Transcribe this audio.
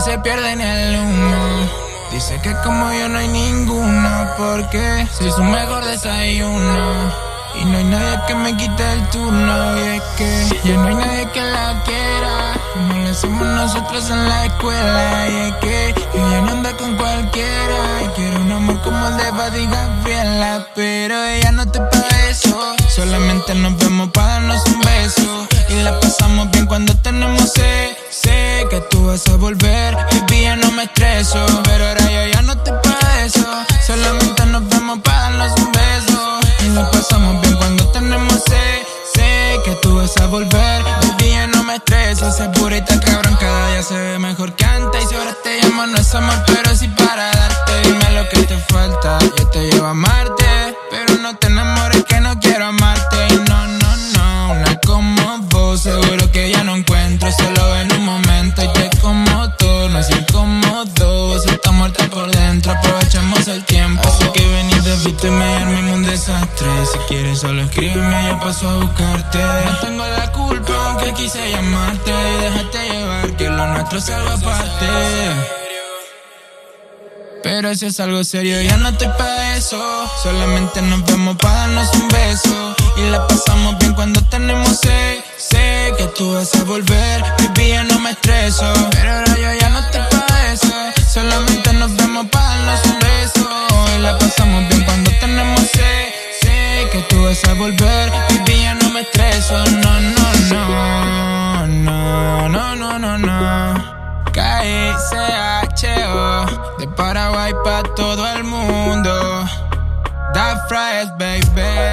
se pierde en el humo. Dice que como yo no hay ninguno, porque soy su mejor desayuno. Y no hay nadie que me quite el turno. Y es que ya no hay nadie que la quiera, como lo hacemos nosotros en la escuela. Y es que ella no anda con cualquiera y quiere un amor como el de Buddy Gabriela. Pero ella no te paga eso, solamente nos vemos para darnos un beso. Y la pasamos bien cuando tenemos sed. Sé que tú vas a volver, baby, ya no me estreso. Pero ahora yo ya no te paga eso, solamente nos vemos para darnos un beso. Y la pasamos bien cuando tenemos sed. Sé que tú vas a volver, baby, ya no me estreso. Esa purita cabrón cada día se ve mejor que antes. Y si ahora te llamo no es amor, pero sí para darte. Dime lo que te falta, yo te llevo a amarte. Pero no te enamores que no quiero amarte. Y no, no, no, una como vos seguro que ya no encuentro. Solo en un momento y te como todo, no es incómodo. Vos estás muerta por dentro, aprovechemos el tiempo. Así que ven y repíteme, armemos un desastre. Si quieres solo escríbeme, yo paso a buscarte. No tengo la culpa aunque quise llamarte. Y déjate llevar que lo nuestro es algo aparte. Pero si es algo serio ya no estoy pa' eso, solamente nos vemos pa' darnos un beso. Y la pasamos bien cuando tenemos sed. Sé que tú vas a volver, baby, ya no me estreso. Pero ahora yo ya no estoy pa' eso, solamente nos vemos pa' darnos un beso. Y la pasamos bien cuando tenemos sed. Sé que tú vas a volver, baby, ya no me estreso. No, no, no, no, no, no, no, no. K-I-C-H-O, de Paraguay pa' todo el mundo. That Fries, baby.